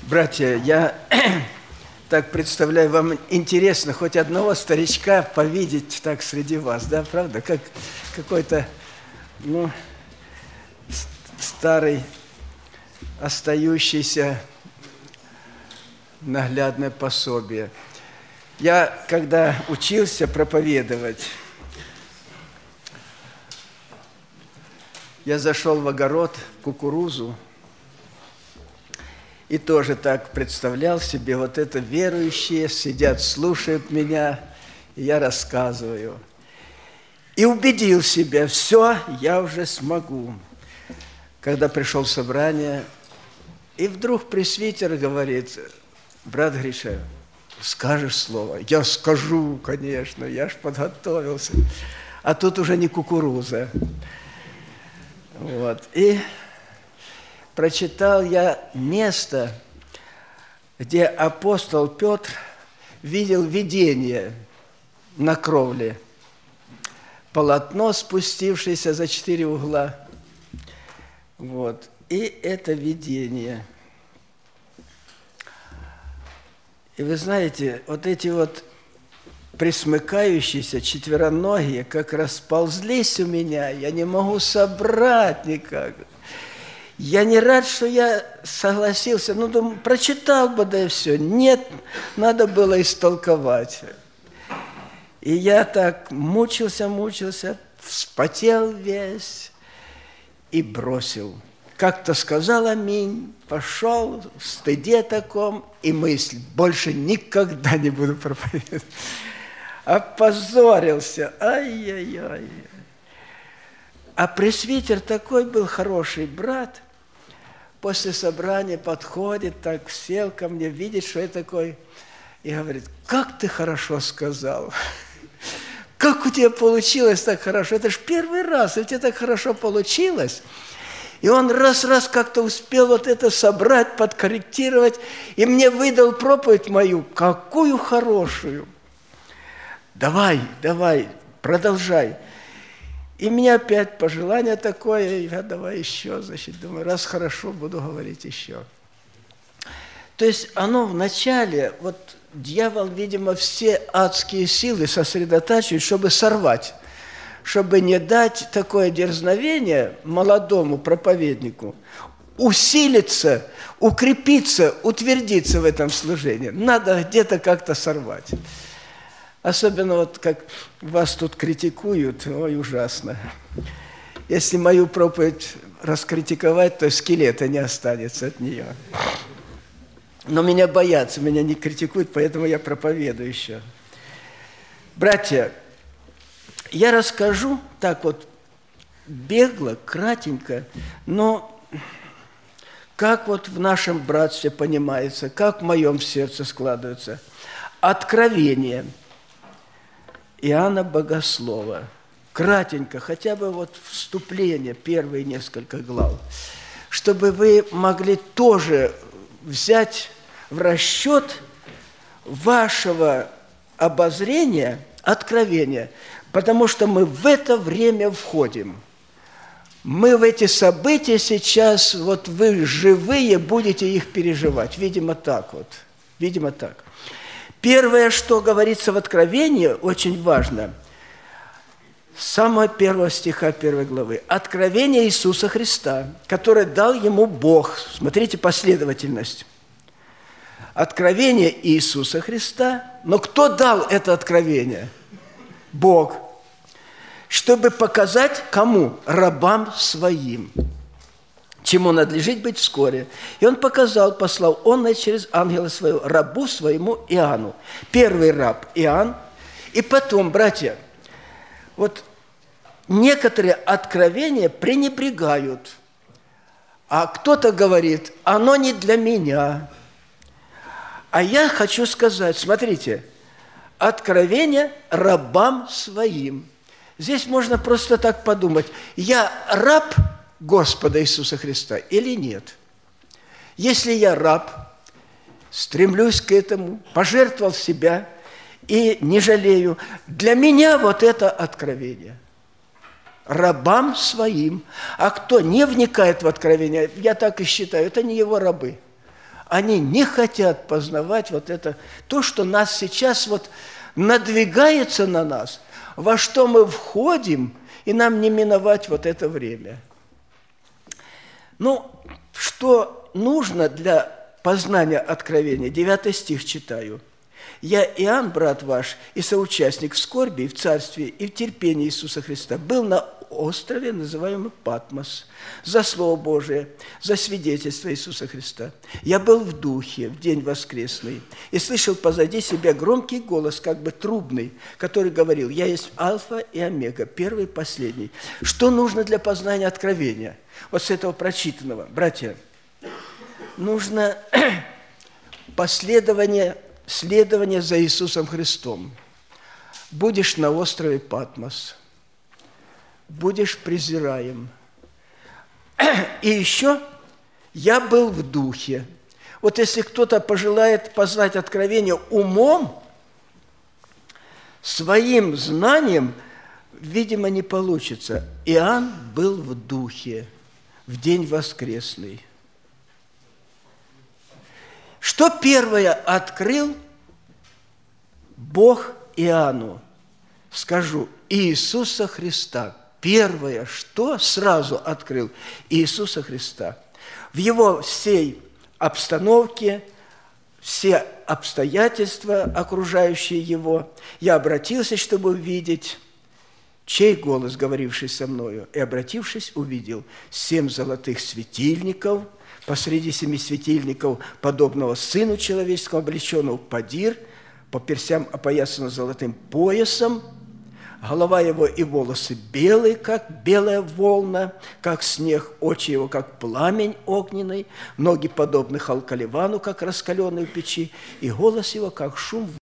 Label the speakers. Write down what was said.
Speaker 1: Братья, я так представляю, вам интересно хоть одного старичка повидеть так среди вас, да, правда? Как какой-то, старый, остающийся наглядное пособие. Я, когда учился проповедовать, я зашел в огород, в кукурузу, и тоже так представлял себе, вот это верующие сидят, слушают меня, и я рассказываю. И убедил себя, все, я уже смогу. Когда пришел в собрание, и вдруг пресвитер говорит: брат Гриша, скажешь слово? Я скажу, конечно, я ж подготовился. А тут уже не кукуруза. Вот. И прочитал я место, где апостол Петр видел видение на кровле. Полотно, спустившееся за 4 угла. Вот. И это видение. И вы знаете, вот эти вот присмыкающиеся четвероногие как расползлись у меня, я не могу собрать никак. Я не рад, что я согласился. Думаю, прочитал бы, да и все. Нет, надо было истолковать. И я так мучился, вспотел весь и бросил. Как-то сказал аминь, пошел в стыде таком, и мысль: больше никогда не буду проповедовать. Опозорился. Ай-яй-яй. А пресвитер такой был хороший брат. После собрания подходит, так сел ко мне, видит, что я такой, и говорит: как ты хорошо сказал. Как у тебя получилось так хорошо? Это ж первый раз, у тебя так хорошо получилось. И он раз как-то успел вот это собрать, подкорректировать, и мне выдал проповедь мою, какую хорошую. Давай, продолжай. И у меня опять пожелание такое, я давай еще, значит, думаю, раз хорошо, буду говорить еще. То есть оно вначале, вот дьявол, видимо, все адские силы сосредотачивает, чтобы сорвать, чтобы не дать такое дерзновение молодому проповеднику усилиться, укрепиться, утвердиться в этом служении. Надо где-то как-то сорвать. Особенно вот как вас тут критикуют, ой, ужасно. Если мою проповедь раскритиковать, то скелета не останется от нее. Но меня боятся, меня не критикуют, поэтому я проповедую еще. Братья, я расскажу так вот бегло, кратенько, но как вот в нашем братстве понимается, как в моем сердце складывается. Откровение Иоанна Богослова. Кратенько, хотя бы вот вступление, первые несколько глав, чтобы вы могли тоже взять в расчет вашего обозрения, откровения, потому что мы в это время входим. Мы в эти события сейчас, вот вы живые, будете их переживать. Видимо, так вот. Видимо, так. Первое, что говорится в Откровении, очень важно, с самого 1 стиха 1 главы. Откровение Иисуса Христа, которое дал ему Бог. Смотрите последовательность. Откровение Иисуса Христа. Но кто дал это откровение? Бог. Чтобы показать кому? Рабам своим. Чему надлежит быть вскоре. И он послал он через ангела своего, рабу своему Иоанну. Первый раб Иоанн. И потом, братья, вот некоторые откровения пренебрегают. А кто-то говорит, оно не для меня. А я хочу сказать, смотрите, откровение рабам своим. Здесь можно просто так подумать, я раб Господа Иисуса Христа или нет? Если я раб, стремлюсь к этому, пожертвовал себя и не жалею, для меня вот это откровение. Рабам своим. А кто не вникает в откровение, я так и считаю, это не его рабы. Они не хотят познавать вот это, то, что нас сейчас вот надвигается на нас, во что мы входим, и нам не миновать вот это время. Ну, что нужно для познания откровения? 9 стих читаю. «Я, Иоанн, брат ваш, и соучастник в скорби, и в царстве, и в терпении Иисуса Христа, был на острове, называемый Патмос, за Слово Божие, за свидетельство Иисуса Христа. Я был в духе в день воскресный и слышал позади себя громкий голос, как бы трубный, который говорил: «Я есть Альфа и Омега, первый и последний». Что нужно для познания откровения? Вот с этого прочитанного, братья, нужно следование за Иисусом Христом. Будешь на острове Патмос, будешь презираем. И еще я был в духе. Вот если кто-то пожелает познать откровение умом, своим знанием, видимо, не получится. Иоанн был в духе в день воскресный. Что первое открыл Бог Иоанну? Скажу, Иисуса Христа. Первое, что сразу открыл Иисуса Христа. В Его всей обстановке, все обстоятельства, окружающие Его, я обратился, чтобы увидеть, чей голос, говоривший со мною, и, обратившись, увидел 7 золотых светильников, посреди 7 светильников, подобного Сыну Человеческому, облеченного в подир, по персям опоясанного золотым поясом, голова его и волосы белые, как белая волна, как снег, очи его, как пламень огненный, ноги подобны халкаливану, как раскаленные в печи, и голос его, как шум